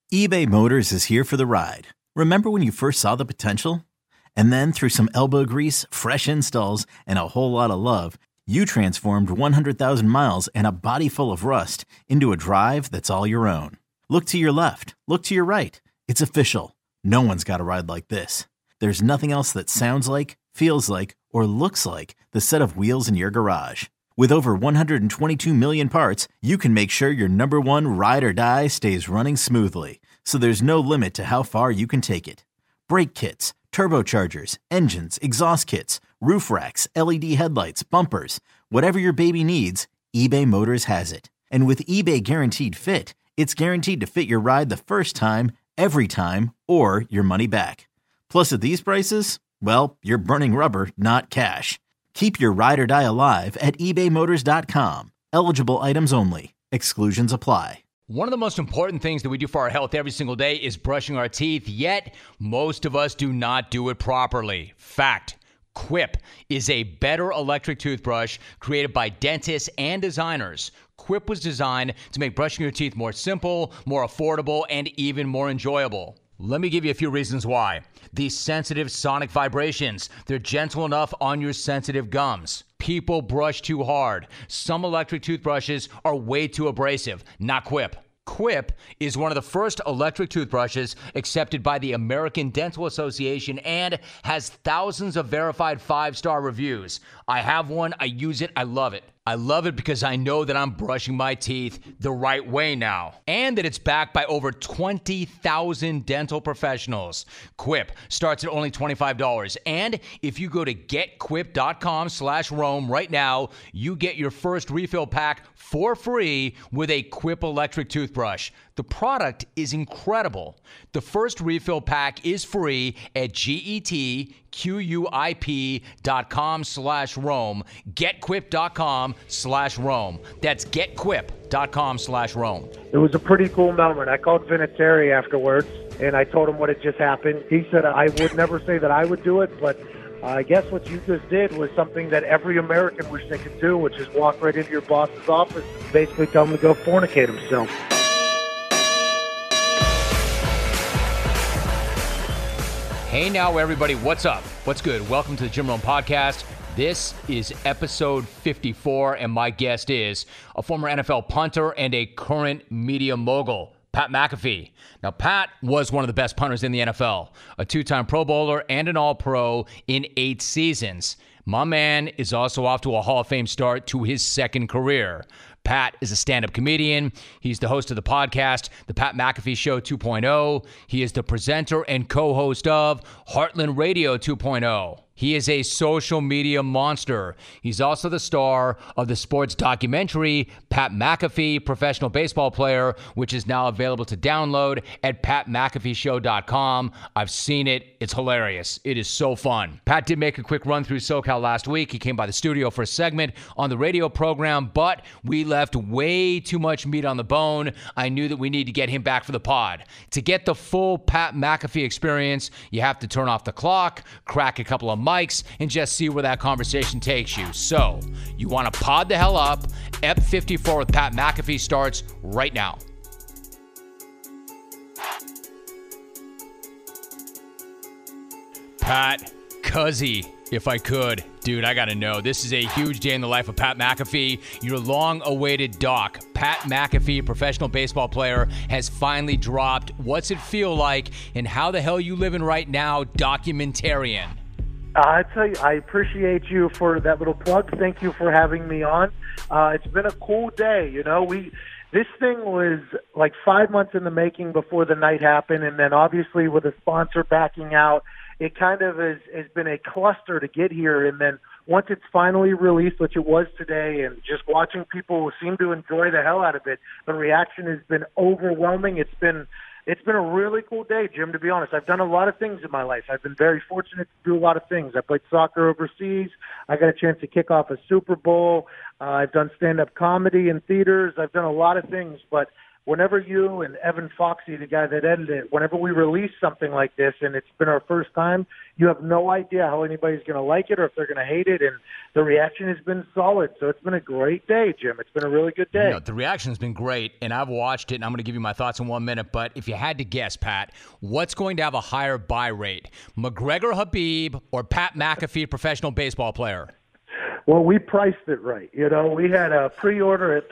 eBay Motors is here for the ride. Remember when you first saw the potential? And then through some elbow grease, fresh installs, and a whole lot of love, you transformed 100,000 miles and a body full of rust into a drive that's all your own. Look to your left. Look to your right. It's official. No one's got a ride like this. There's nothing else that sounds like, feels like, or looks like the set of wheels in your garage. With over 122 million parts, you can make sure your number one ride or die stays running smoothly. So there's no limit to how far you can take it. Brake kits, turbochargers, engines, exhaust kits, roof racks, LED headlights, bumpers, whatever your baby needs, eBay Motors has it. And with eBay Guaranteed Fit, it's guaranteed to fit your ride the first time, every time, or your money back. Plus at these prices, well, you're burning rubber, not cash. Keep your ride or die alive at ebaymotors.com. Eligible items only. Exclusions apply. One of the most important things that we do for our health every single day is brushing our teeth, yet most of us do not do it properly. Fact. Quip is a better electric toothbrush created by dentists and designers. Quip was designed to make brushing your teeth more simple, more affordable, and even more enjoyable. Let me give you a few reasons why. These sensitive sonic vibrations, they're gentle enough on your sensitive gums. People brush too hard. Some electric toothbrushes are way too abrasive. Not Quip. Quip is one of the first electric toothbrushes accepted by the American Dental Association and has thousands of verified 5-star reviews. I have one. I use it. I love it. I love it because I know that I'm brushing my teeth the right way now, and that it's backed by over 20,000 dental professionals. Quip starts at only $25, and if you go to getquip.com/Rome right now, you get your first refill pack for free with a Quip electric toothbrush. The product is incredible. The first refill pack is free at getquip.com/Rome. Getquip.com/Rome. That's getquip.com/Rome. It was a pretty cool moment. I called Vinatieri afterwards, and I told him what had just happened. He said, I would never say that I would do it, but I guess what you just did was something that every American wish they could do, which is walk right into your boss's office and basically tell him to go fornicate himself. Hey now, everybody. What's up? What's good? Welcome to the Jim Rome Podcast. This is episode 54, and my guest is a former NFL punter and a current media mogul, Pat McAfee. Now, Pat was one of the best punters in the NFL, a 2-time Pro Bowler and an All-Pro in 8 seasons. My man is also off to a Hall of Fame start to his second career. Pat is a stand-up comedian. He's the host of the podcast, The Pat McAfee Show 2.0. He is the presenter and co-host of Heartland Radio 2.0. He is a social media monster. He's also the star of the sports documentary, Pat McAfee, Professional Baseball Player, which is now available to download at patmcafeeshow.com. I've seen it. It's hilarious. It is so fun. Pat did make a quick run through SoCal last week. He came by the studio for a segment on the radio program, but we left way too much meat on the bone. I knew that we need to get him back for the pod. To get the full Pat McAfee experience, you have to turn off the clock, crack a couple of mics, and just see where that conversation takes you. So, you want to pod the hell up. Ep 54 with Pat McAfee starts right now. Pat Cuzzy, if I could. Dude, I gotta know, this is a huge day in the life of Pat McAfee. Your long-awaited doc, Pat McAfee, Professional Baseball Player, has finally dropped What's It Feel Like and How the Hell You Living Right Now documentarian. I tell you, I appreciate you for that little plug. Thank you for having me on. It's been a cool day. You know, this thing was like 5 months in the making before the night happened, and then obviously with a sponsor backing out, it kind of has been a cluster to get here. And then once it's finally released, which it was today, and just watching people seem to enjoy the hell out of it, the reaction has been overwhelming. It's been a really cool day, Jim, to be honest. I've done a lot of things in my life. I've been very fortunate to do a lot of things. I played soccer overseas. I got a chance to kick off a Super Bowl. I've done stand-up comedy in theaters. I've done a lot of things, but whenever you and Evan Foxy, the guy that edited it, whenever we release something like this and it's been our first time, you have no idea how anybody's going to like it or if they're going to hate it. And the reaction has been solid. So it's been a great day, Jim. It's been a really good day. The reaction's been great, and I've watched it, and I'm going to give you my thoughts in 1 minute. But if you had to guess, Pat, what's going to have a higher buy rate, McGregor Habib or Pat McAfee, professional baseball player? Well, we priced it right. We had a pre-order at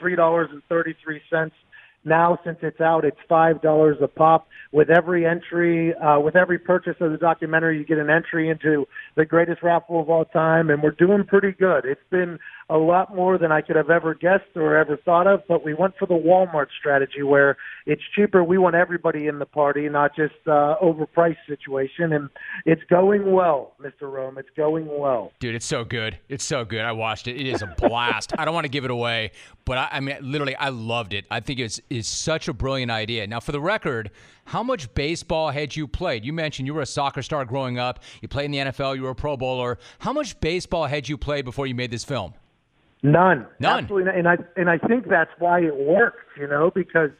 $3.33. Now, since it's out, it's $5 a pop. With every entry, with every purchase of the documentary, you get an entry into the greatest raffle of all time, and we're doing pretty good. It's been a lot more than I could have ever guessed or ever thought of, but we went for the Walmart strategy where it's cheaper. We want everybody in the party, not just overpriced situation, and it's going well, Mr. Rome. It's going well. Dude, it's so good. It's so good. I watched it. It is a blast. I don't want to give it away, but I mean, literally, I loved it. I think it's such a brilliant idea. Now, for the record, how much baseball had you played? You mentioned you were a soccer star growing up. You played in the NFL. You were a Pro Bowler. How much baseball had you played before you made this film? None. Absolutely not. And I think that's why it worked, because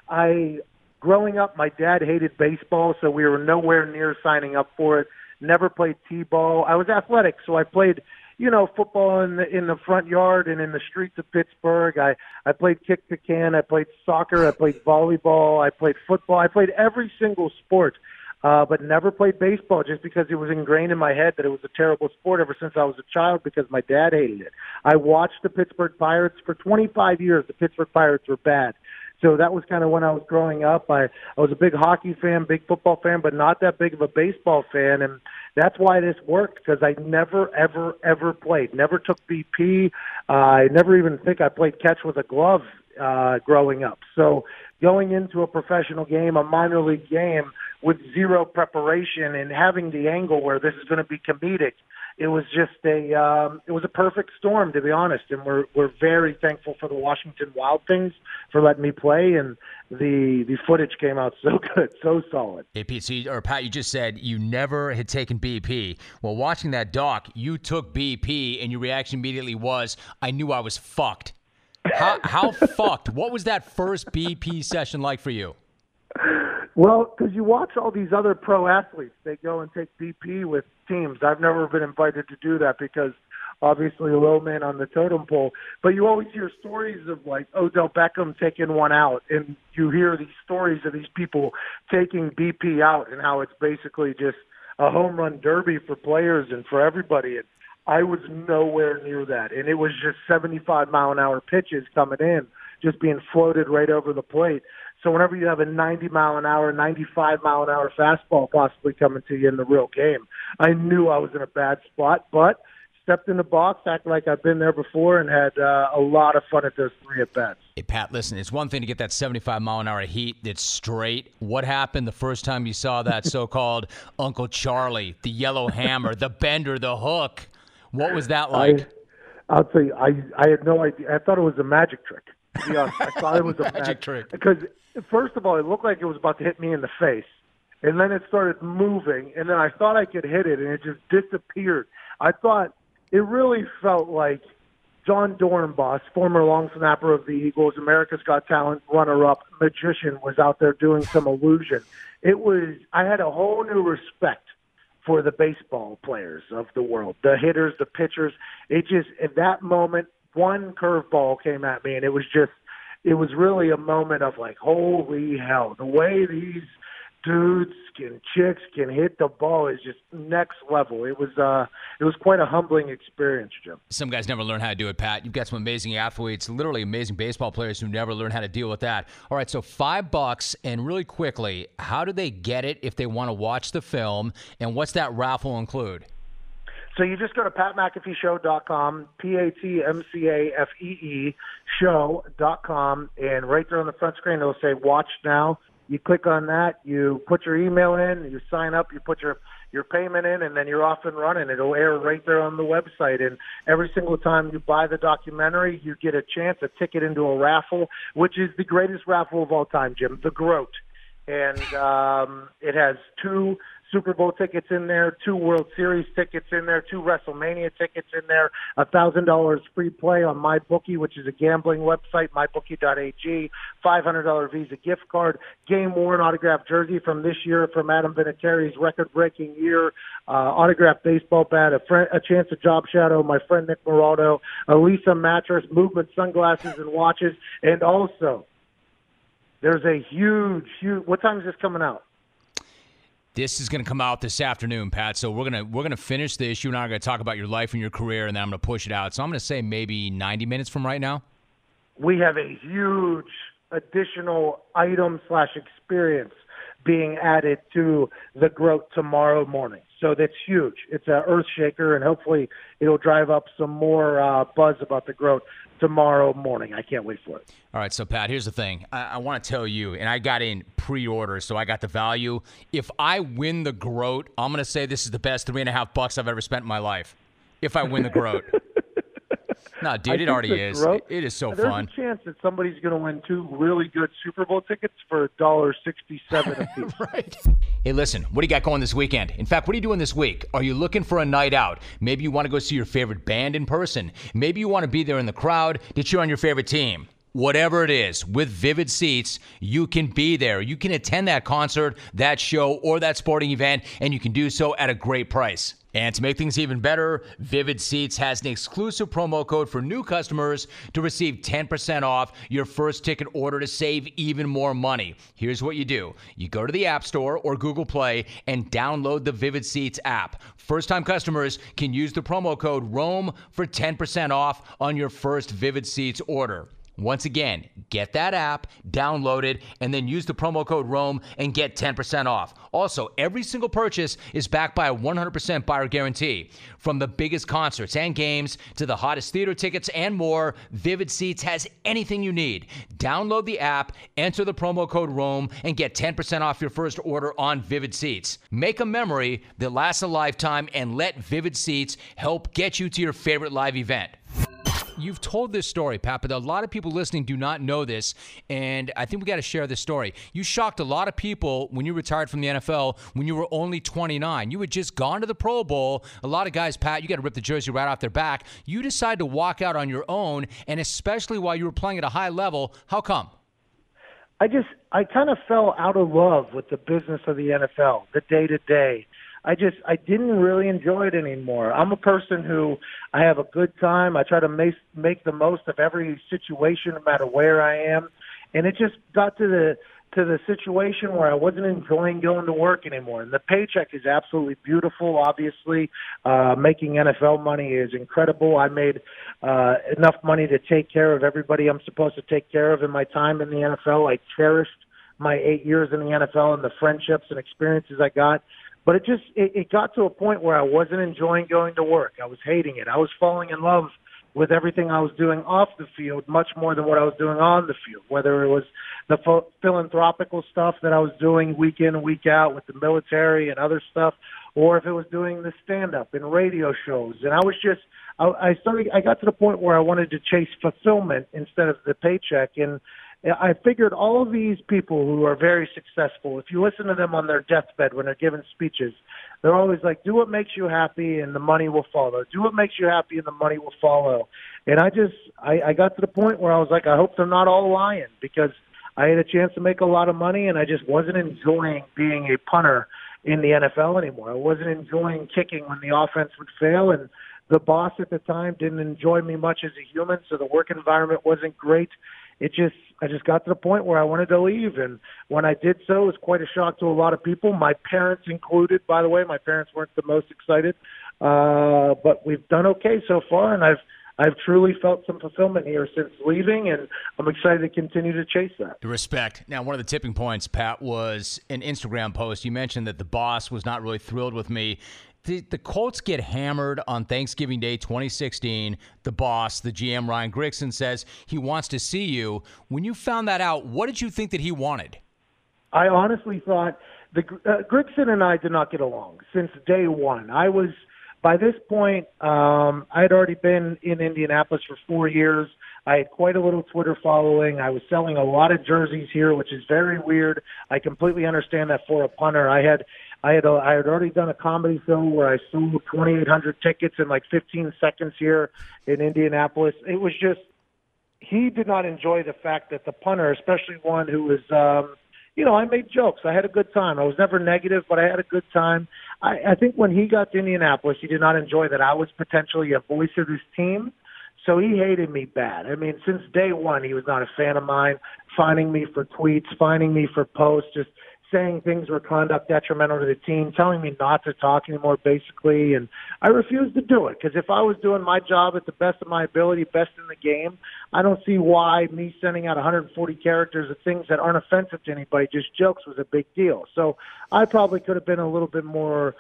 growing up, my dad hated baseball, so we were nowhere near signing up for it. Never played T-ball. I was athletic, so I played, football in the front yard and in the streets of Pittsburgh. I played kick the can. I played soccer. I played volleyball. I played football. I played every single sport. But never played baseball just because it was ingrained in my head that it was a terrible sport ever since I was a child because my dad hated it. I watched the Pittsburgh Pirates for 25 years. The Pittsburgh Pirates were bad. So that was kind of when I was growing up. I was a big hockey fan, big football fan, but not that big of a baseball fan. And that's why this worked because I never, ever, ever played. Never took BP. I never even think I played catch with a glove growing up. So going into a professional game, a minor league game, with zero preparation and having the angle where this is going to be comedic, it was just a perfect storm, to be honest. And we're very thankful for the Washington Wild Things for letting me play, and the footage came out so good, so solid. Hey, Pete, or Pat, you just said you never had taken BP. Well, watching that doc, you took BP, and your reaction immediately was, I knew I was fucked. How fucked? What was that first BP session like for you? Well, because you watch all these other pro athletes, they go and take BP with teams. I've never been invited to do that because obviously a low man on the totem pole. But you always hear stories of like Odell Beckham taking one out, and you hear these stories of these people taking BP out and how it's basically just a home run derby for players and for everybody. And I was nowhere near that, and it was just 75-mile-an-hour pitches coming in, just being floated right over the plate. So whenever you have a 90-mile-an-hour, 95-mile-an-hour fastball possibly coming to you in the real game, I knew I was in a bad spot, but stepped in the box, acted like I've been there before, and had a lot of fun at those 3 at-bats. Hey, Pat, listen, it's one thing to get that 75-mile-an-hour heat that's straight. What happened the first time you saw that so-called Uncle Charlie, the yellow hammer, the bender, the hook? What was that like? I'll tell you, I had no idea. I thought it was a magic trick, to be honest. I thought it was a magic trick. Because, first of all, it looked like it was about to hit me in the face. And then it started moving, and then I thought I could hit it, and it just disappeared. I thought it really felt like John Dornbos, former long snapper of the Eagles, America's Got Talent runner-up, magician, was out there doing some illusion. I had a whole new respect for the baseball players of the world, the hitters, the pitchers. It just, at that moment, one curveball came at me, and it was really a moment of like, holy hell, the way these dudes and chicks can hit the ball is just next level. It was quite a humbling experience, Jim. Some guys never learn how to do it, Pat. You've got some amazing athletes, literally amazing baseball players who never learn how to deal with that. All right, so $5, and really quickly, how do they get it if they want to watch the film, and what's that raffle include? So you just go to PatMcAfeeShow.com, PatMcAfee show.com, and right there on the front screen it'll say Watch Now. You click on that, you put your email in, you sign up, you put your payment in, and then you're off and running. It'll air right there on the website. And every single time you buy the documentary, you get a ticket into a raffle, which is the greatest raffle of all time, Jim, the GROAT. and it has 2 Super Bowl tickets in there, 2 World Series tickets in there, 2 WrestleMania tickets in there, $1,000 free play on MyBookie, which is a gambling website, mybookie.ag, $500 Visa gift card, game-worn autographed jersey from this year from Adam Vinatieri's record-breaking year, autographed baseball bat, a chance to job shadow my friend Nick Moraldo, a Lisa mattress, Movement sunglasses and watches, and also there's a huge, what time is this coming out? This is going to come out this afternoon, Pat. So we're gonna finish this. You and I are going to talk about your life and your career, and then I'm going to push it out. So I'm going to say maybe 90 minutes from right now. We have a huge additional item/experience being added to the Groat tomorrow morning. So that's huge. It's an earth shaker, and hopefully it'll drive up some more buzz about the Groat tomorrow morning. I can't wait for it. All right, so Pat, here's the thing. I want to tell you, and I got in pre-order, so I got the value. If I win the Groat, I'm going to say this is the best $3.50 I've ever spent in my life. If I win the Groat. No, dude, it already is. It is so fun. There's a chance that somebody's going to win 2 really good Super Bowl tickets for $1.67 a piece. Right. Hey, listen, what do you got going this weekend? In fact, what are you doing this week? Are you looking for a night out? Maybe you want to go see your favorite band in person. Maybe you want to be there in the crowd to cheer on your favorite team. Whatever it is, with Vivid Seats, you can be there. You can attend that concert, that show, or that sporting event, and you can do so at a great price. And to make things even better, Vivid Seats has an exclusive promo code for new customers to receive 10% off your first ticket order to save even more money. Here's what you do. You go to the App Store or Google Play and download the Vivid Seats app. First-time customers can use the promo code ROAM for 10% off on your first Vivid Seats order. Once again, get that app, download it, and then use the promo code ROAM and get 10% off. Also, every single purchase is backed by a 100% buyer guarantee. From the biggest concerts and games to the hottest theater tickets and more, Vivid Seats has anything you need. Download the app, enter the promo code ROAM, and get 10% off your first order on Vivid Seats. Make a memory that lasts a lifetime and let Vivid Seats help get you to your favorite live event. You've told this story, Pat, but a lot of people listening do not know this, and I think we got to share this story. You shocked a lot of people when you retired from the NFL when you were only 29. You had just gone to the Pro Bowl. A lot of guys, Pat, you got to rip the jersey right off their back. You decided to walk out on your own, and especially while you were playing at a high level. How come? I kind of fell out of love with the business of the NFL, the day-to-day. I didn't really enjoy it anymore. I'm a person who I have a good time. I try to make the most of every situation, no matter where I am. And it just got to the situation where I wasn't enjoying going to work anymore. And the paycheck is absolutely beautiful. Obviously, making NFL money is incredible. I made enough money to take care of everybody I'm supposed to take care of in my time in the NFL. I cherished my 8 years in the NFL and the friendships and experiences I got. But it got to a point where I wasn't enjoying going to work. I was hating it. I was falling in love with everything I was doing off the field much more than what I was doing on the field, whether it was the philanthropical stuff that I was doing week in and week out with the military and other stuff, or if it was doing the stand-up and radio shows. And I got to the point where I wanted to chase fulfillment instead of the paycheck. And I figured all of these people who are very successful, if you listen to them on their deathbed when they're giving speeches, they're always like, do what makes you happy and the money will follow. Do what makes you happy and the money will follow. And I got to the point where I was like, I hope they're not all lying, because I had a chance to make a lot of money and I just wasn't enjoying being a punter in the NFL anymore. I wasn't enjoying kicking when the offense would fail, and the boss at the time didn't enjoy me much as a human, so the work environment wasn't great. I just got to the point where I wanted to leave, and when I did so, it was quite a shock to a lot of people, my parents included, by the way. My parents weren't the most excited, but we've done okay so far, and I've truly felt some fulfillment here since leaving, and I'm excited to continue to chase that. Respect. Now, one of the tipping points, Pat, was an Instagram post. You mentioned that the boss was not really thrilled with me. The Colts get hammered on Thanksgiving Day 2016. The boss, the GM, Ryan Grigson, says he wants to see you. When you found that out, what did you think that he wanted? I honestly thought Grigson and I did not get along since day one. I was by this point, I had already been in Indianapolis for 4 years. I had quite a little Twitter following. I was selling a lot of jerseys here, which is very weird. I completely understand that for a punter. I had already done a comedy show where I sold 2,800 tickets in like 15 seconds here in Indianapolis. It was just, he did not enjoy the fact that the punter, especially one who was, I made jokes. I had a good time. I was never negative, but I had a good time. I think when he got to Indianapolis, he did not enjoy that I was potentially a voice of his team. So he hated me bad. I mean, since day one, he was not a fan of mine, finding me for tweets, finding me for posts, just saying things were conduct detrimental to the team, telling me not to talk anymore, basically. And I refused to do it because if I was doing my job at the best of my ability, best in the game, I don't see why me sending out 140 characters of things that aren't offensive to anybody, just jokes, was a big deal. So I probably could have been a little bit more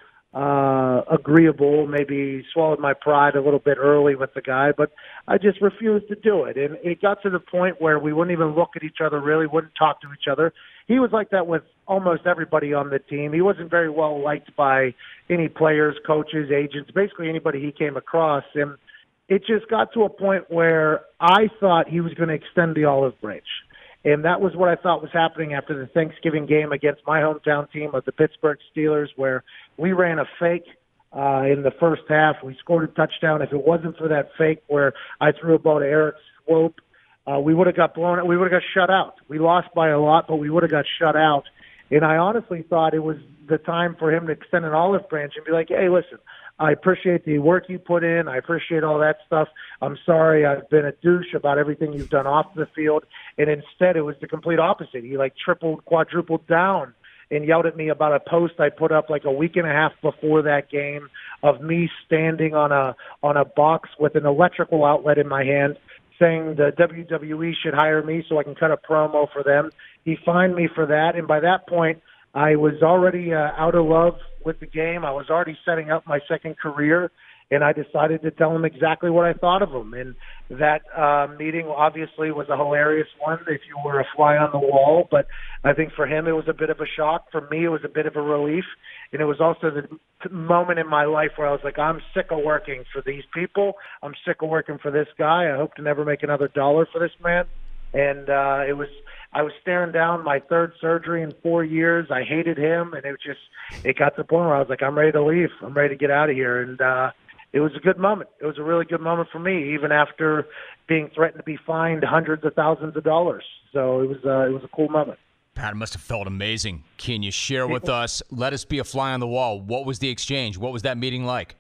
agreeable, maybe swallowed my pride a little bit early with the guy, but I just refused to do it. And it got to the point where we wouldn't even look at each other, really wouldn't talk to each other. He was like that with almost everybody on the team. He wasn't very well liked by any players, coaches, agents, basically anybody he came across. And it just got to a point where I thought he was going to extend the olive branch. And that was what I thought was happening after the Thanksgiving game against my hometown team of the Pittsburgh Steelers, where we ran a fake in the first half. We scored a touchdown. If it wasn't for that fake where I threw a ball to Eric Swope, we would have got blown out. We would have got shut out. We lost by a lot, but we would have got shut out. And I honestly thought it was the time for him to extend an olive branch and be like, hey, listen, I appreciate the work you put in. I appreciate all that stuff. I'm sorry I've been a douche about everything you've done off the field. And instead, it was the complete opposite. He tripled, quadrupled down and yelled at me about a post I put up like a week and a half before that game of me standing on a box with an electrical outlet in my hand saying the WWE should hire me so I can cut a promo for them. He fined me for that. And by that point, I was already out of love with the game. I was already setting up my second career, and I decided to tell him exactly what I thought of him. And that meeting obviously was a hilarious one if you were a fly on the wall, but I think for him it was a bit of a shock. For me, it was a bit of a relief. And it was also the moment in my life where I was like, I'm sick of working for these people. I'm sick of working for this guy. I hope to never make another dollar for this man. And I was staring down my third surgery in 4 years. I hated him, and it got to the point where I was like, I'm ready to leave. I'm ready to get out of here. And it was a good moment. It was a really good moment for me, even after being threatened to be fined hundreds of thousands of dollars. So it was a cool moment. Pat, it must have felt amazing. Can you share with us, let us be a fly on the wall, what was the exchange? What was that meeting like?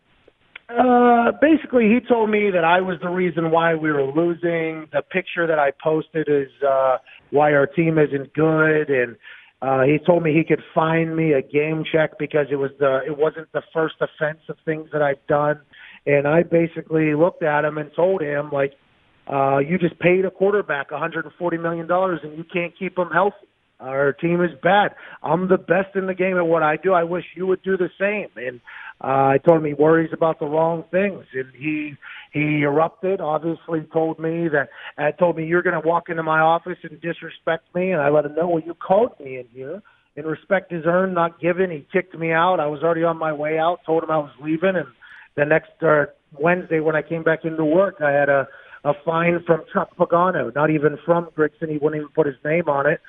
Basically, he told me that I was the reason why we were losing. The picture that I posted is why our team isn't good, and he told me he could fine me a game check because it wasn't the first offense of things that I've done. And I basically looked at him and told him, like, you just paid a quarterback $140 million and you can't keep him healthy. Our team is bad. I'm the best in the game at what I do. I wish you would do the same. And I told him he worries about the wrong things. And he erupted, obviously told me you're going to walk into my office and disrespect me. And I let him know, well, you called me in here. And respect is earned, not given. He kicked me out. I was already on my way out, told him I was leaving. And the next Wednesday when I came back into work, I had a fine from Chuck Pagano, not even from Grigson. He wouldn't even put his name on it.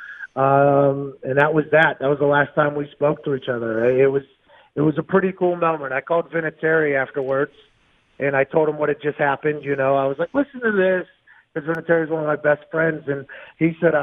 And that was that. That was the last time we spoke to each other. It was a pretty cool moment. I called Vinatieri afterwards, and I told him what had just happened. You know, I was like, listen to this, because Vinatieri is one of my best friends, and he said,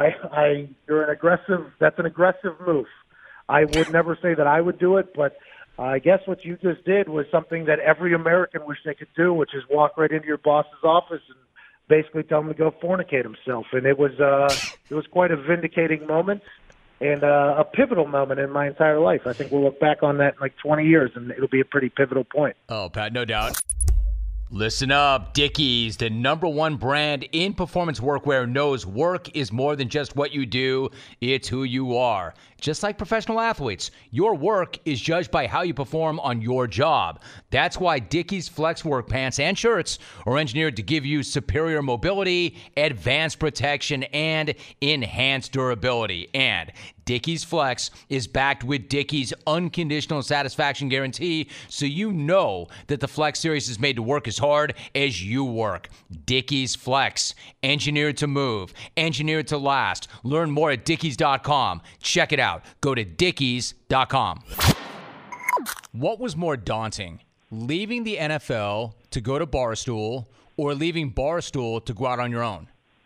that's an aggressive move. I would never say that I would do it, but I guess what you just did was something that every American wish they could do, which is walk right into your boss's office and basically tell him to go fornicate himself. And it was quite a vindicating moment and a pivotal moment in my entire life. I think we'll look back on that in like 20 years, and it'll be a pretty pivotal point. Oh, Pat, no doubt. Listen up, Dickies, the #1 brand in performance workwear, knows work is more than just what you do, it's who you are. Just like professional athletes, your work is judged by how you perform on your job. That's why Dickies Flex Work pants and shirts are engineered to give you superior mobility, advanced protection, and enhanced durability. And Dickies Flex is backed with Dickies Unconditional Satisfaction Guarantee, so you know that the Flex Series is made to work as hard as you work. Dickies Flex, engineered to move, engineered to last. Learn more at dickies.com. Check it out. Go to dickies.com. What was more daunting, leaving the NFL to go to Barstool or leaving Barstool to go out on your own?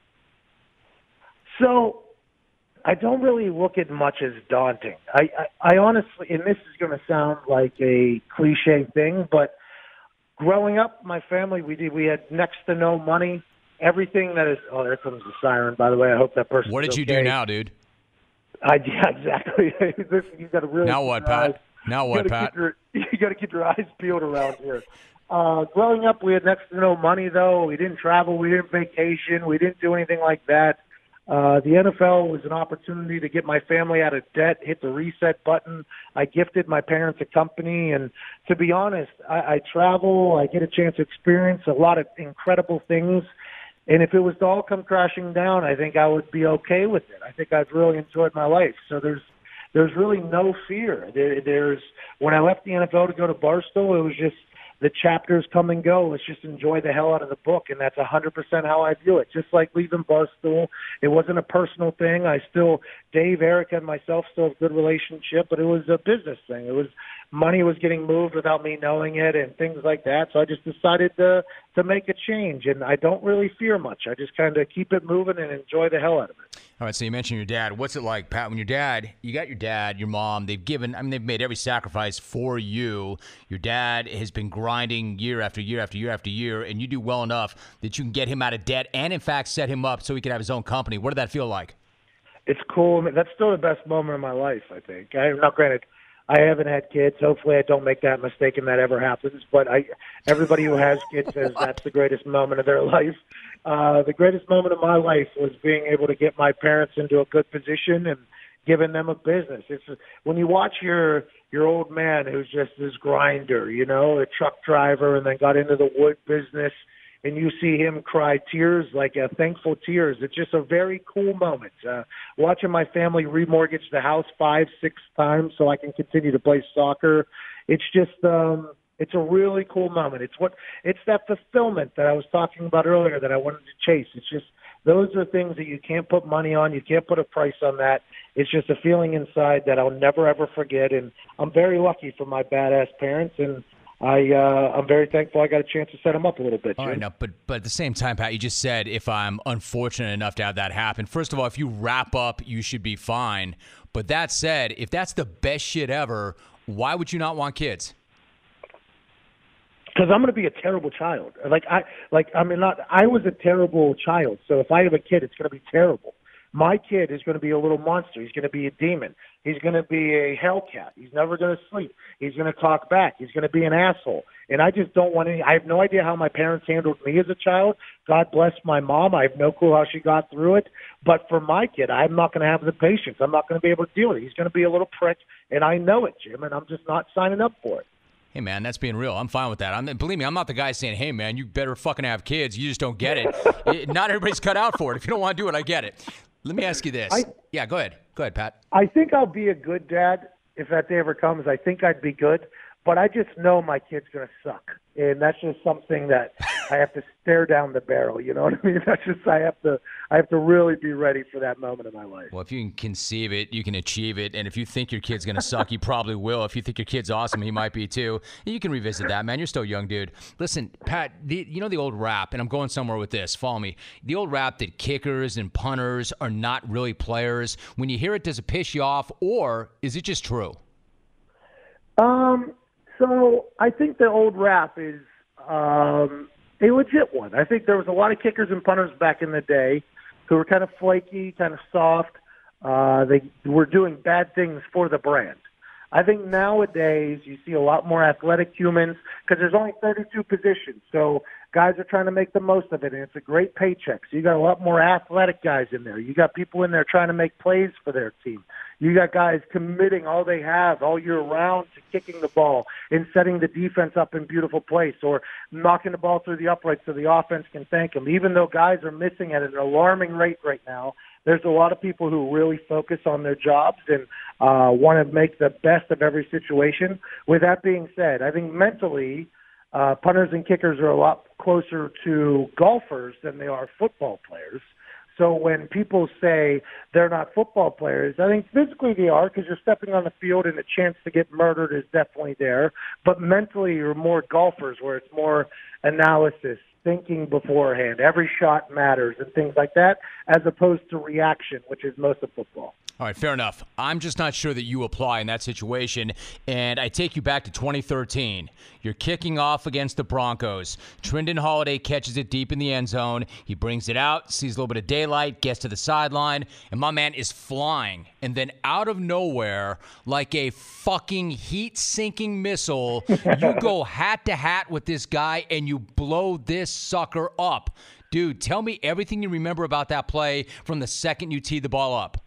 So I don't really look at much as daunting. I honestly, and this is going to sound like a cliche thing, but growing up, my family, we had next to no money. Everything that is, oh, there comes the siren, by the way. I hope that person. What did you do now, dude? Yeah, exactly. You got to really. Now what, Pat? Now what, Pat? You got to keep your eyes peeled around here. Growing up, we had next to no money, though. We didn't travel. We didn't vacation. We didn't do anything like that. The NFL was an opportunity to get my family out of debt, hit the reset button. I gifted my parents a company, and to be honest, I travel. I get a chance to experience a lot of incredible things. And if it was to all come crashing down, I think I would be okay with it. I think I've really enjoyed my life. So there's really no fear. There's when I left the NFL to go to Barstool, it was just the chapters come and go. Let's just enjoy the hell out of the book, and that's 100% how I view it. Just like leaving Barstool, it wasn't a personal thing. Dave, Erica, and myself still have a good relationship, but it was a business thing. It was money was getting moved without me knowing it and things like that. So I just decided to make a change, and I don't really fear much. I just kind of keep it moving and enjoy the hell out of it. All right, so you mentioned your dad. What's it like, Pat, when you got your dad, your mom, they've made every sacrifice for you. Your dad has been grinding year after year after year after year, and you do well enough that you can get him out of debt and, in fact, set him up so he can have his own company. What did that feel like? It's cool. I mean, that's still the best moment of my life, I think. Now, granted, I haven't had kids. Hopefully I don't make that mistake and that ever happens. But everybody who has kids says that's the greatest moment of their life. The greatest moment of my life was being able to get my parents into a good position and giving them a business. It's when you watch your old man who's just this grinder, a truck driver, and then got into the wood business, and you see him cry tears, like thankful tears. It's just a very cool moment. Watching my family remortgage the house 5-6 times so I can continue to play soccer. It's just, it's a really cool moment. It's that fulfillment that I was talking about earlier that I wanted to chase. It's just, those are things that you can't put money on. You can't put a price on that. It's just a feeling inside that I'll never, ever forget. And I'm very lucky for my badass parents, and I'm very thankful I got a chance to set them up a little bit. All right, now, but at the same time, Pat, you just said if I'm unfortunate enough to have that happen. First of all, if you wrap up, you should be fine. But that said, if that's the best shit ever, why would you not want kids? Because I'm going to be a terrible child. I was a terrible child. So if I have a kid, it's going to be terrible. My kid is going to be a little monster. He's going to be a demon. He's going to be a hellcat. He's never going to sleep. He's going to talk back. He's going to be an asshole. And I just don't want any. I have no idea how my parents handled me as a child. God bless my mom. I have no clue how she got through it. But for my kid, I'm not going to have the patience. I'm not going to be able to deal with it. He's going to be a little prick, and I know it, Jim, and I'm just not signing up for it. Hey, man, that's being real. I'm fine with that. Believe me, I'm not the guy saying, hey, man, you better fucking have kids. You just don't get it. Not everybody's cut out for it. If you don't want to do it, I get it. Let me ask you this. Yeah, go ahead. Go ahead, Pat. I think I'll be a good dad if that day ever comes. I think I'd be good. But I just know my kid's going to suck. And that's just something that I have to stare down the barrel. You know what I mean? That's just I have to really be ready for that moment of my life. Well, if you can conceive it, you can achieve it. And if you think your kid's going to suck, you probably will. If you think your kid's awesome, he might be too. You can revisit that, man. You're still young, dude. Listen, Pat, you know the old rap, and I'm going somewhere with this. Follow me. The old rap that kickers and punters are not really players. When you hear it, does it piss you off, or is it just true? So I think the old rap is a legit one. I think there was a lot of kickers and punters back in the day who were kind of flaky, kind of soft. They were doing bad things for the brand. I think nowadays you see a lot more athletic humans because there's only 32 positions. So guys are trying to make the most of it, and it's a great paycheck. So you got a lot more athletic guys in there. You got people in there trying to make plays for their team. You got guys committing all they have all year round to kicking the ball and setting the defense up in beautiful place or knocking the ball through the uprights so the offense can thank them. Even though guys are missing at an alarming rate right now, There's a lot of people who really focus on their jobs and want to make the best of every situation. With that being said, I think mentally, punters and kickers are a lot closer to golfers than they are football players. So when people say they're not football players, I think physically they are, because you're stepping on the field and the chance to get murdered is definitely there. But mentally you're more golfers, where it's more analysis, thinking beforehand. Every shot matters and things like that, as opposed to reaction, which is most of football. All right, fair enough. I'm just not sure that you apply in that situation. And I take you back to 2013. You're kicking off against the Broncos. Trindon Holiday catches it deep in the end zone. He brings it out, sees a little bit of daylight, gets to the sideline, and my man is flying. And then out of nowhere, like a fucking heat-sinking missile, you go hat-to-hat with this guy and you blow this sucker up. Dude, tell me everything you remember about that play from the second you teed the ball up.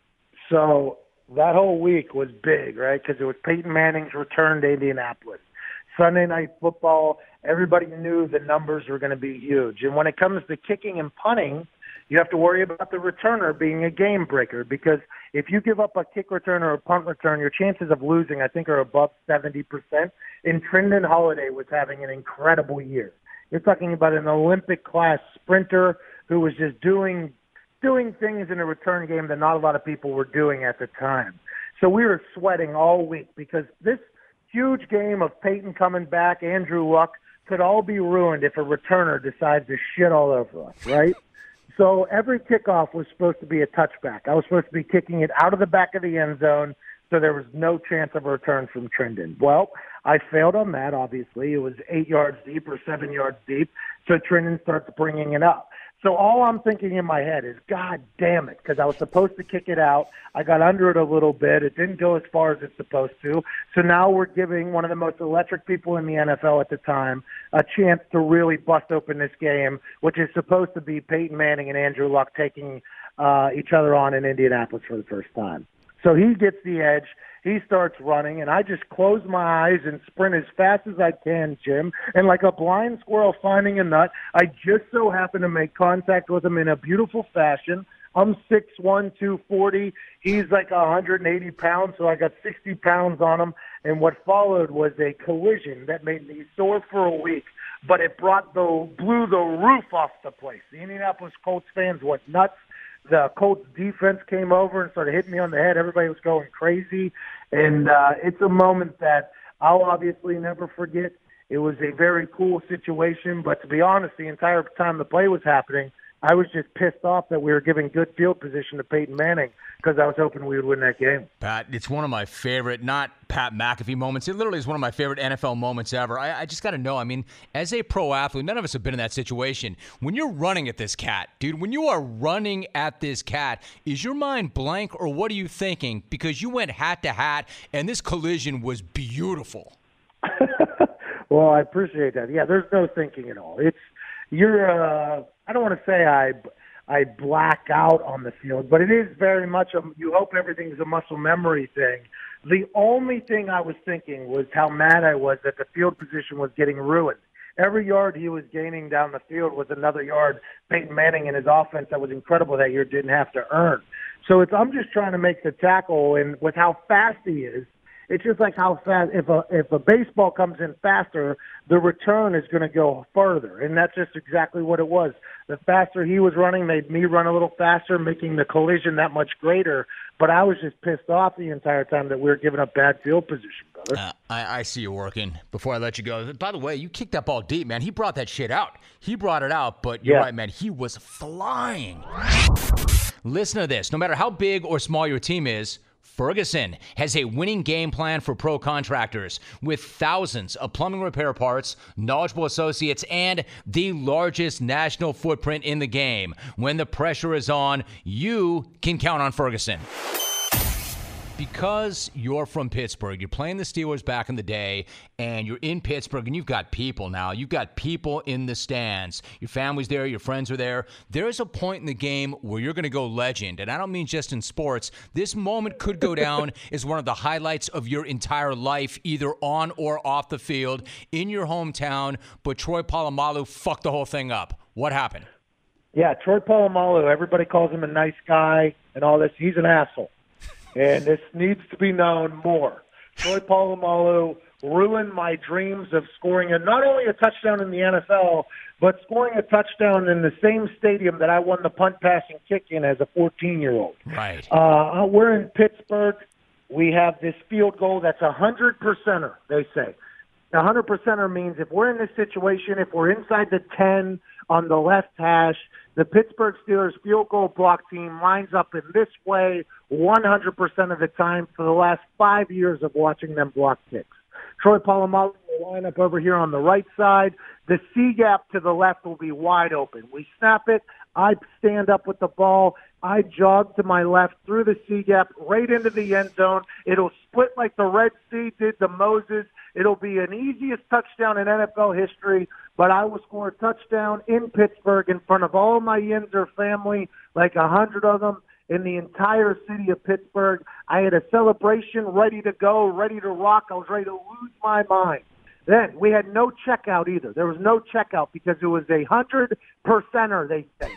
So that whole week was big, right? Because it was Peyton Manning's return to Indianapolis. Sunday Night Football, everybody knew the numbers were going to be huge. And when it comes to kicking and punting, you have to worry about the returner being a game breaker, because if you give up a kick return or a punt return, your chances of losing, I think, are above 70%. And Trindon Holiday was having an incredible year. You're talking about an Olympic-class sprinter who was just doing things in a return game that not a lot of people were doing at the time. So we were sweating all week, because this huge game of Peyton coming back, Andrew Luck, could all be ruined if a returner decides to shit all over us, right? So every kickoff was supposed to be a touchback. I was supposed to be kicking it out of the back of the end zone, so there was no chance of a return from Trindon. Well, I failed on that, obviously. It was 8 yards deep or 7 yards deep, so Trindon starts bringing it up. So all I'm thinking in my head is, God damn it, because I was supposed to kick it out. I got under it a little bit. It didn't go as far as it's supposed to. So now we're giving one of the most electric people in the NFL at the time a chance to really bust open this game, which is supposed to be Peyton Manning and Andrew Luck taking each other on in Indianapolis for the first time. So he gets the edge. He starts running, and I just close my eyes and sprint as fast as I can, Jim. And like a blind squirrel finding a nut, I just so happen to make contact with him in a beautiful fashion. I'm 6'1", 240. He's like 180 pounds, so I got 60 pounds on him. And what followed was a collision that made me sore for a week, but it blew the roof off the place. The Indianapolis Colts fans went nuts. The Colts defense came over and started hitting me on the head. Everybody was going crazy. And it's a moment that I'll obviously never forget. It was a very cool situation, but to be honest, the entire time the play was happening, I was just pissed off that we were giving good field position to Peyton Manning, because I was hoping we would win that game. Pat, it's one of my favorite, not Pat McAfee moments. It literally is one of my favorite NFL moments ever. I just got to know, I mean, as a pro athlete, none of us have been in that situation. When you're running at this cat, dude, when you are running at this cat, is your mind blank, or what are you thinking? Because you went hat to hat, and this collision was beautiful. Well, I appreciate that. Yeah, there's no thinking at all. I don't want to say I black out on the field, but it is very much you hope everything's a muscle memory thing. The only thing I was thinking was how mad I was that the field position was getting ruined. Every yard he was gaining down the field was another yard Peyton Manning and his offense that was incredible that year didn't have to earn. So I'm just trying to make the tackle, and with how fast he is, it's just like how fast, if a baseball comes in faster, the return is going to go further. And that's just exactly what it was. The faster he was running made me run a little faster, making the collision that much greater. But I was just pissed off the entire time that we were giving up bad field position, brother. I see you working. Before I let you go, by the way, you kicked that ball deep, man. He brought that shit out. He brought it out, but you're right, man. He was flying. Listen to this. No matter how big or small your team is, Ferguson has a winning game plan for pro contractors with thousands of plumbing repair parts, knowledgeable associates, and the largest national footprint in the game. When the pressure is on, you can count on Ferguson. Because you're from Pittsburgh, you're playing the Steelers back in the day, and you're in Pittsburgh, and you've got people now. You've got people in the stands. Your family's there. Your friends are there. There's a point in the game where you're going to go legend, and I don't mean just in sports. This moment could go down as one of the highlights of your entire life, either on or off the field, in your hometown, but Troy Polamalu fucked the whole thing up. What happened? Yeah, Troy Polamalu, everybody calls him a nice guy and all this. He's an asshole. And this needs to be known more. Troy Polamalu ruined my dreams of scoring not only a touchdown in the NFL, but scoring a touchdown in the same stadium that I won the punt, passing, kick in as a 14-year-old. Right. We're in Pittsburgh. We have this field goal that's 100%er, they say. 100%er means if we're in this situation, if we're inside the 10 on the left hash, the Pittsburgh Steelers field goal block team lines up in this way 100% of the time for the last 5 years of watching them block kicks. Troy Polamalu will line up over here on the right side. The C gap to the left will be wide open. We snap it. I stand up with the ball. I jog to my left through the C gap right into the end zone. It'll split like the Red Sea did to Moses. It'll be an easiest touchdown in NFL history, but I will score a touchdown in Pittsburgh in front of all my Yinzer family, like 100 of them, in the entire city of Pittsburgh. I had a celebration ready to go, ready to rock. I was ready to lose my mind. Then we had no checkout either. There was no checkout because it was 100%er, they say.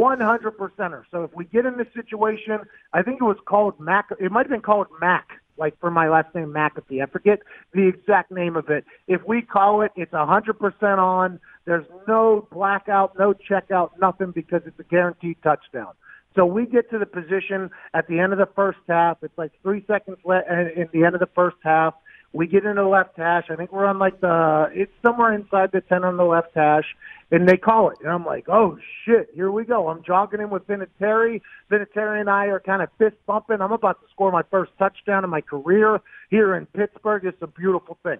100%er. So if we get in this situation, I think it was called Mac. It might have been called Mac, like for my last name, McAfee. I forget the exact name of it. If we call it, it's 100% on. There's no blackout, no checkout, nothing, because it's a guaranteed touchdown. So we get to the position at the end of the first half. It's like 3 seconds left in the end of the first half. We get into the left hash. I think we're on it's somewhere inside the 10 on the left hash, and they call it. And I'm like, oh, shit, here we go. I'm jogging in with Vinatieri. Vinatieri and I are kind of fist bumping. I'm about to score my first touchdown in my career here in Pittsburgh. It's a beautiful thing.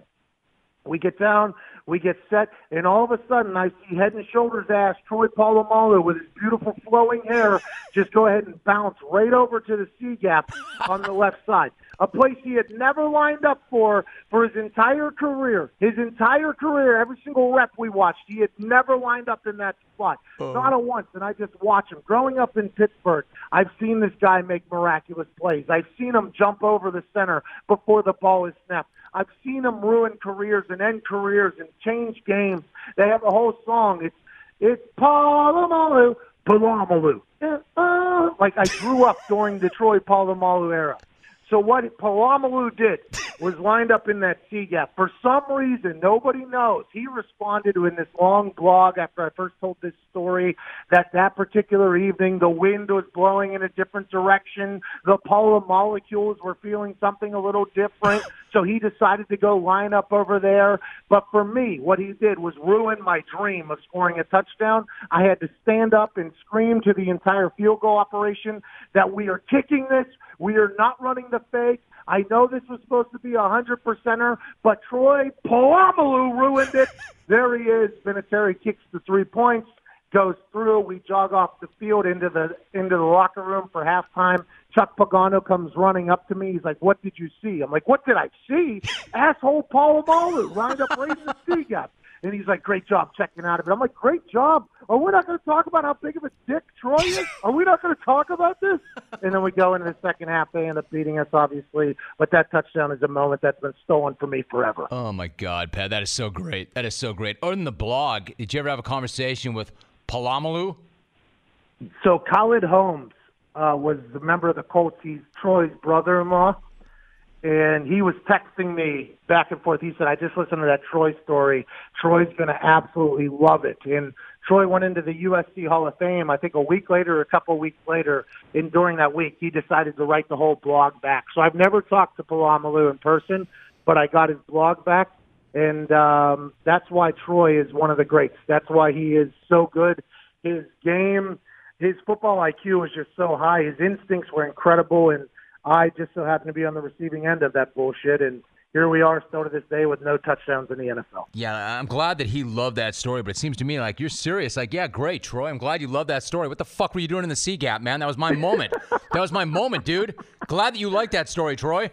We get down, we get set, and all of a sudden I see head and shoulders ass Troy Polamalu with his beautiful flowing hair just go ahead and bounce right over to the C-gap on the left side. A place he had never lined up for his entire career. His entire career, every single rep we watched, he had never lined up in that spot. Not a once, and I just watch him. Growing up in Pittsburgh, I've seen this guy make miraculous plays. I've seen him jump over the center before the ball is snapped. I've seen him ruin careers and end careers and change games. They have a whole song. It's Polamalu, Polamalu. Like I grew up during the Troy Polamalu era. So what Polamalu did was lined up in that C-gap. For some reason, nobody knows, he responded in this long blog after I first told this story that particular evening the wind was blowing in a different direction. The polar molecules were feeling something a little different. So he decided to go line up over there. But for me, what he did was ruin my dream of scoring a touchdown. I had to stand up and scream to the entire field goal operation that we are kicking this. We are not running the fake. I know this was supposed to be 100%er, but Troy Polamalu ruined it. There he is. Vinatieri kicks the 3 points, goes through. We jog off the field into the locker room for halftime. Chuck Pagano comes running up to me. He's like, "What did you see?" I'm like, "What did I see? Asshole Polamalu lined up right in the C-gap." And he's like, "Great job checking out of it." I'm like, "Great job? Are we not going to talk about how big of a dick Troy is? Are we not going to talk about this?" And then we go into the second half. They end up beating us, obviously. But that touchdown is a moment that's been stolen from me forever. Oh, my God, Pat. That is so great. That is so great. Other than the blog, did you ever have a conversation with Polamalu? So Khalid Holmes was a member of the Colts. He's Troy's brother-in-law. And he was texting me back and forth. He said, "I just listened to that Troy story. Troy's going to absolutely love it." And Troy went into the USC Hall of Fame, I think a week later or a couple of weeks later. And during that week, he decided to write the whole blog back. So I've never talked to Polamalu in person, but I got his blog back. And that's why Troy is one of the greats. That's why he is so good. His game, his football IQ was just so high. His instincts were incredible. And I just so happen to be on the receiving end of that bullshit, and here we are still to this day with no touchdowns in the NFL. Yeah, I'm glad that he loved that story, but it seems to me like you're serious. Like, yeah, great, Troy. I'm glad you loved that story. What the fuck were you doing in the C-gap, man? That was my moment. That was my moment, dude. Glad that you liked that story, Troy.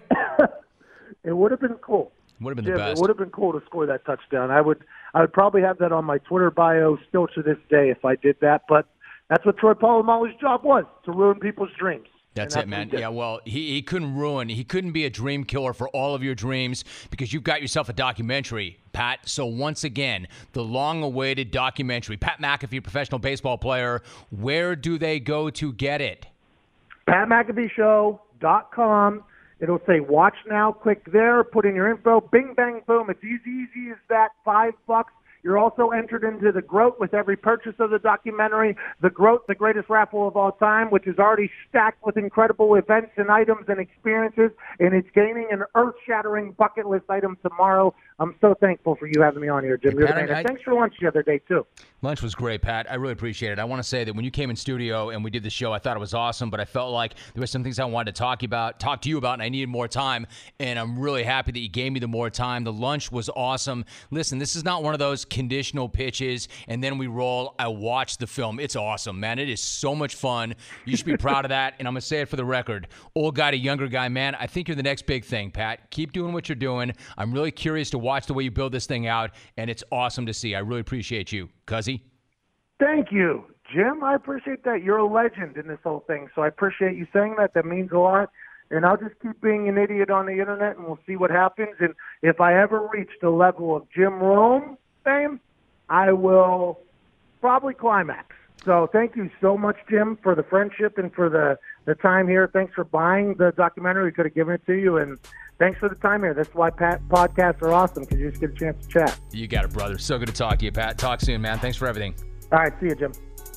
It would have been cool. Would have been the best. It would have been cool to score that touchdown. I would probably have that on my Twitter bio still to this day if I did that, but that's what Troy Polamalu's job was, to ruin people's dreams. That's it, man. Yeah, well, he couldn't be a dream killer for all of your dreams because you've got yourself a documentary, Pat. So once again, the long-awaited documentary, Pat McAfee, professional baseball player, where do they go to get it? PatMcAfeeShow.com. It'll say watch now. Click there. Put in your info. Bing, bang, boom. It's easy as that. $5. You're also entered into the GROAT with every purchase of the documentary. The GROAT, the greatest raffle of all time, which is already stacked with incredible events and items and experiences, and it's gaining an earth-shattering bucket list item tomorrow. I'm so thankful for you having me on here, Jim. You're the man. Thanks for lunch the other day, too. Lunch was great, Pat. I really appreciate it. I want to say that when you came in studio and we did the show, I thought it was awesome, but I felt like there were some things I wanted to talk to you about, and I needed more time, and I'm really happy that you gave me the more time. The lunch was awesome. Listen, this is not one of those conditional pitches, and then we roll. I watched the film. It's awesome, man. It is so much fun. You should be proud of that, and I'm going to say it for the record. Old guy to younger guy, man, I think you're the next big thing, Pat. Keep doing what you're doing. I'm really curious to watch the way you build this thing out, and it's awesome to see. I really appreciate you. Cuzzy? Thank you, Jim. I appreciate that. You're a legend in this whole thing, so I appreciate you saying that. That means a lot. And I'll just keep being an idiot on the internet, and we'll see what happens. And if I ever reach the level of Jim Rome fame, I will probably climax. So thank you so much, Jim, for the friendship and for the time here. Thanks for buying the documentary. We could have given it to you. And thanks for the time here. That's why podcasts are awesome, because you just get a chance to chat. You got it, brother. So good to talk to you, Pat. Talk soon, man. Thanks for everything. All right. See you, Jim.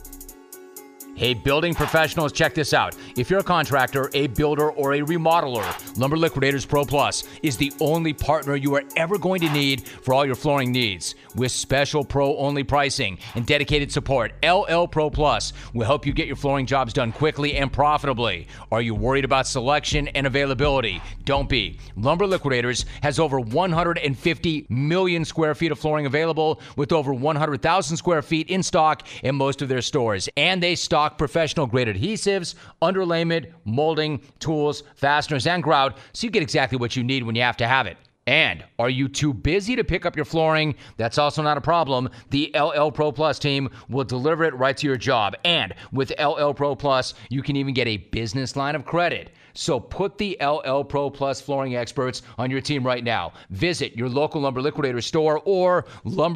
Hey, building professionals, check this out. If you're a contractor, a builder, or a remodeler, Lumber Liquidators Pro Plus is the only partner you are ever going to need for all your flooring needs. With special pro-only pricing and dedicated support, LL Pro Plus will help you get your flooring jobs done quickly and profitably. Are you worried about selection and availability? Don't be. Lumber Liquidators has over 150 million square feet of flooring available, with over 100,000 square feet in stock in most of their stores. And they stock professional-grade adhesives, underlayment, molding, tools, fasteners, and grout, so you get exactly what you need when you have to have it. And are you too busy to pick up your flooring? That's also not a problem. The LL Pro Plus team will deliver it right to your job. And with LL Pro Plus, you can even get a business line of credit. So put the LL Pro Plus flooring experts on your team right now. Visit your local Lumber Liquidators store or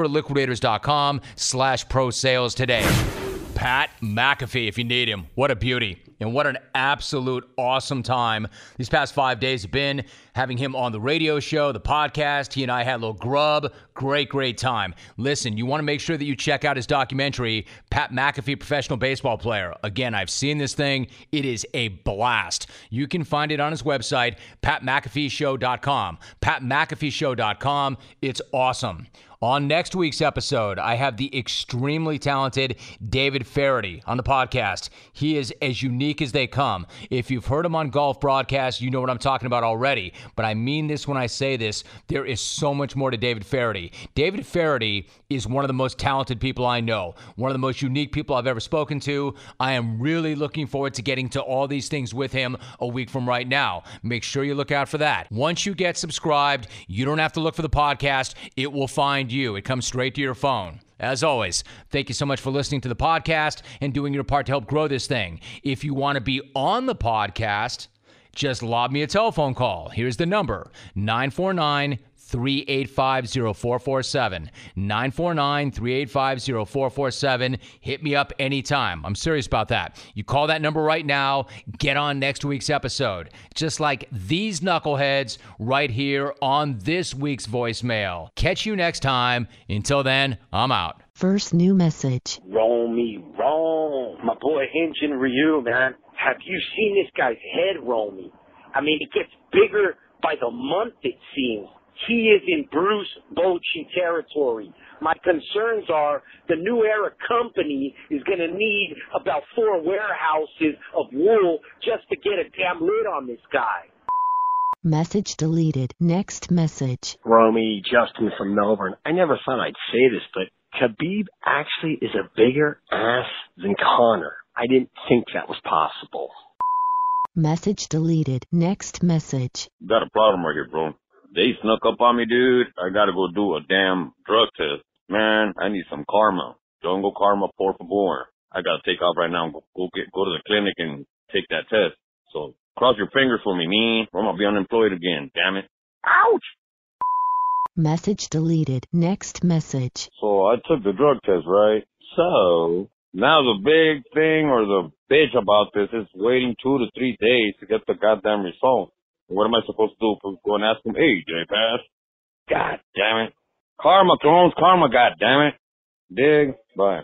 lumberliquidators.com/pro sales today. Pat McAfee, if you need him. What a beauty. And what an absolute awesome time these past 5 days have been, having him on the radio show, the podcast. He and I had a little grub. Great time. Listen, you want to make sure that you check out his documentary, Pat McAfee, Professional Baseball Player. Again, I've seen this thing. It is a blast. You can find it on his website, PatMcAfeeShow.com. PatMcAfeeShow.com. It's awesome. On next week's episode, I have the extremely talented David Feherty on the podcast. He is as unique as they come. If you've heard him on golf broadcasts, you know what I'm talking about already. But I mean this when I say this. There is so much more to David Feherty. David Feherty is one of the most talented people I know, one of the most unique people I've ever spoken to. I am really looking forward to getting to all these things with him a week from right now. Make sure you look out for that. Once you get subscribed, you don't have to look for the podcast. It will find you. It comes straight to your phone. As always, thank you so much for listening to the podcast and doing your part to help grow this thing. If you want to be on the podcast, just lob me a telephone call. Here's the number, 949-385-0447. 949-385-0447. Hit me up anytime. I'm serious about that. You call that number right now, get on next week's episode. Just like these knuckleheads right here on this week's voicemail. Catch you next time. Until then, I'm out. First new message. Roll me wrong. My boy Engine Ryu, man. Have you seen this guy's head, Romy? I mean, it gets bigger by the month, it seems. He is in Bruce Bochy territory. My concerns are the New Era company is going to need about 4 warehouses of wool just to get a damn lid on this guy. Message deleted. Next message. Romy, Justin from Melbourne. I never thought I'd say this, but Khabib actually is a bigger ass than Conor. I didn't think that was possible. Message deleted. Next message. Got a problem right here, bro. They snuck up on me, dude. I gotta go do a damn drug test. Man, I need some karma. Jungle karma, por favor. I gotta take off right now and go to the clinic and take that test. So cross your fingers for me, man. Or I'm gonna be unemployed again, damn it. Ouch! Message deleted. Next message. So I took the drug test, right? So now the big thing or the bitch about this is waiting 2 to 3 days to get the goddamn result. What am I supposed to do? Go and ask him, hey, did I pass? God damn it. Karma clones karma, god damn it. Dig. Bye.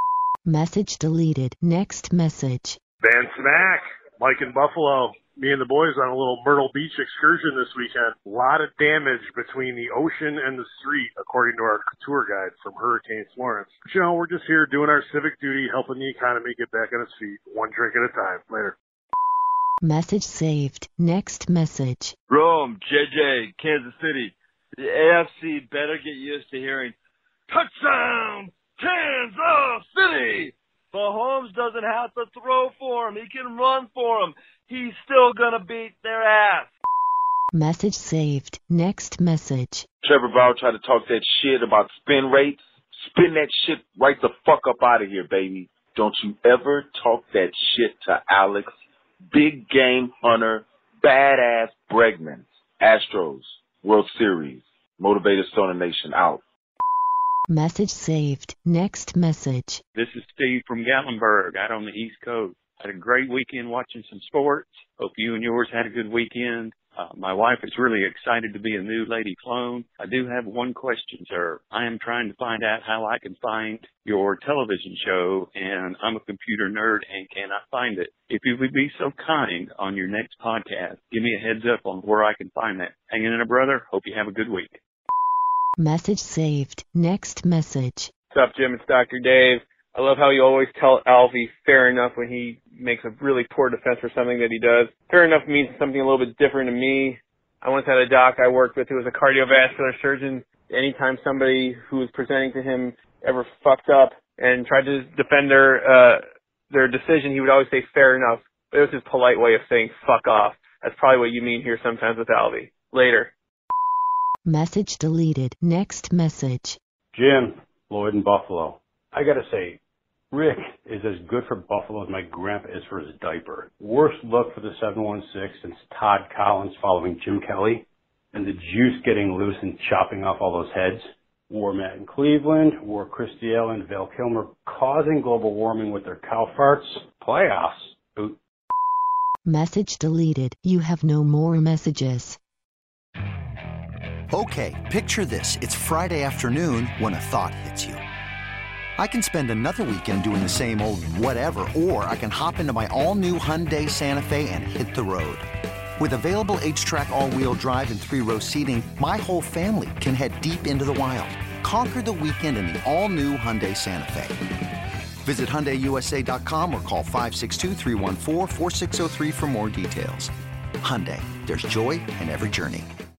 Message deleted. Next message. Van Smack, Mike in Buffalo. Me and the boys on a little Myrtle Beach excursion this weekend. A lot of damage between the ocean and the street, according to our tour guide from Hurricane Florence. But, you know, we're just here doing our civic duty, helping the economy get back on its feet, one drink at a time. Later. Message saved. Next message. Rome, JJ, Kansas City. The AFC better get used to hearing, touchdown, Kansas City! Mahomes doesn't have to throw for him. He can run for him. He's still going to beat their ass. Message saved. Next message. Trevor Bauer tried to talk that shit about spin rates. Spin that shit right the fuck up out of here, baby. Don't you ever talk that shit to Alex, Big Game Hunter, Badass Bregman. Astros, World Series. Motivated Stoner Nation out. Message saved. Next message. This is Steve from Gatlinburg out on the East Coast. Had a great weekend watching some sports. Hope you and yours had a good weekend. My wife is really excited to be a new lady clone. I do have one question, sir. I am trying to find out how I can find your television show, and I'm a computer nerd and cannot find it. If you would be so kind on your next podcast, give me a heads up on where I can find that. Hang in there, brother. Hope you have a good week. Message saved. Next message. What's up, Jim? It's Dr. Dave. I love how you always tell Alfie fair enough when he makes a really poor defense for something that he does. Fair enough means something a little bit different to me. I once had a doc I worked with who was a cardiovascular surgeon. Anytime somebody who was presenting to him ever fucked up and tried to defend their decision, he would always say fair enough. But it was his polite way of saying fuck off. That's probably what you mean here sometimes with Alfie. Later. Message deleted. Next message. Jim, Lloyd in Buffalo. I gotta say, Rick is as good for Buffalo as my grandpa is for his diaper. Worst look for the 716 since Todd Collins following Jim Kelly, and the juice getting loose and chopping off all those heads. War Matt in Cleveland, War Christy L and Val Kilmer causing global warming with their cow farts. Playoffs. Boot. Message deleted. You have no more messages. Okay, picture this. It's Friday afternoon when a thought hits you. I can spend another weekend doing the same old whatever, or I can hop into my all-new Hyundai Santa Fe and hit the road. With available H-Track all-wheel drive and 3-row seating, my whole family can head deep into the wild. Conquer the weekend in the all-new Hyundai Santa Fe. Visit HyundaiUSA.com or call 562-314-4603 for more details. Hyundai, there's joy in every journey.